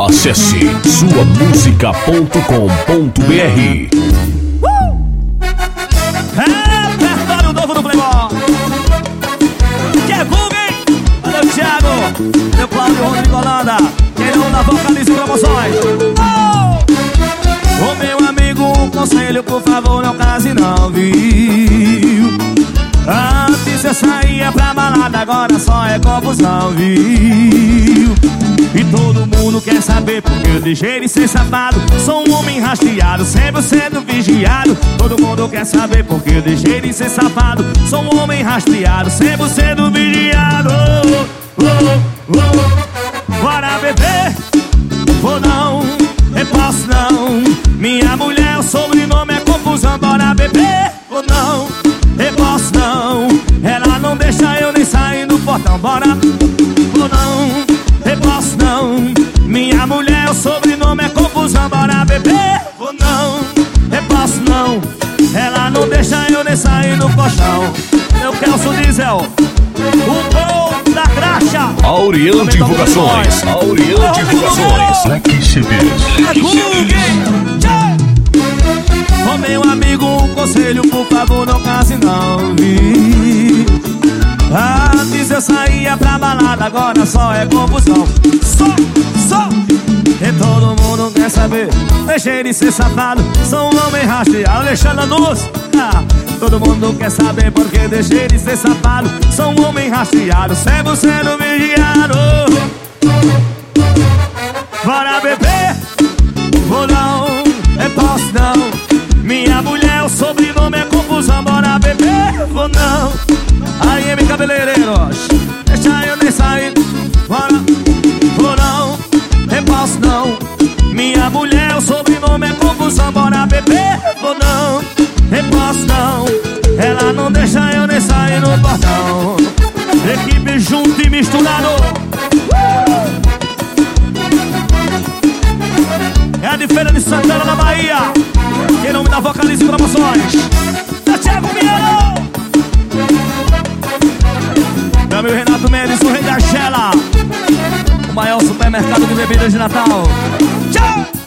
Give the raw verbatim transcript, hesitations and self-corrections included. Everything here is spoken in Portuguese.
Acesse sua música ponto com ponto br. uh! Repertório novo do Playboy. Que é Google, hein? Valeu, Thiago. Meu Cláudio Rodrigo Holanda. Quem não dá vocaliza e promoções. Oh! Ô meu amigo, um conselho, por favor, não case não, viu? Antes eu saía pra balada, agora só é confusão, viu? E todo mundo quer saber porque eu deixei de ser safado. Sou um homem rastreado, sempre sendo vigiado. Todo mundo quer saber porque eu deixei de ser safado. Sou um homem rastreado, sempre sendo vigiado. Oh, oh, oh. Bora beber? Ou não? Eu posso não. Minha mulher, o sobrenome é confusão. Bora beber? Ou não? Eu posso não. Ela não deixa eu nem sair do portão. Bora? Ou não? Eu posso não. Minha mulher, o sobrenome é confusão. Bora beber? Ou não? Eu posso não. Ela não deixa eu nem sair do colchão. Meu Kelso Diesel, o gol da graxa. Auriel Divulgações. Auriel Divulgações. Black C Ds. Ô meu amigo, um conselho, por favor, não case não, vi. Antes eu saía pra balada, agora só é confusão. Só, só. E todo mundo quer saber, deixei de ser safado. Sou um homem rastreado, Alexandre Luz. Ah, todo mundo quer saber porque deixei de ser safado. Sou um homem rastreado, sempre sendo vigiado. Bora beber? Ou não? Eu posso não. Minha mulher, o sobrenome é confusão. Bora beber ou não? Aí, M Cabeleireiros, deixa eu nem sair. Bora ou não? Eu posso não. Minha mulher, o sobrenome é confusão. Bora beber ou não? Eu posso não. Ela não deixa eu nem sair no portão. Equipe junto e misturado. É a de Feira de Santana, na Bahia. Quem não me dá vocaliza e promoções. Da Thiago Pinheiro. Meu amigo Renato Mendes, o rei da Gela. O maior supermercado de bebidas de Natal. Tchau!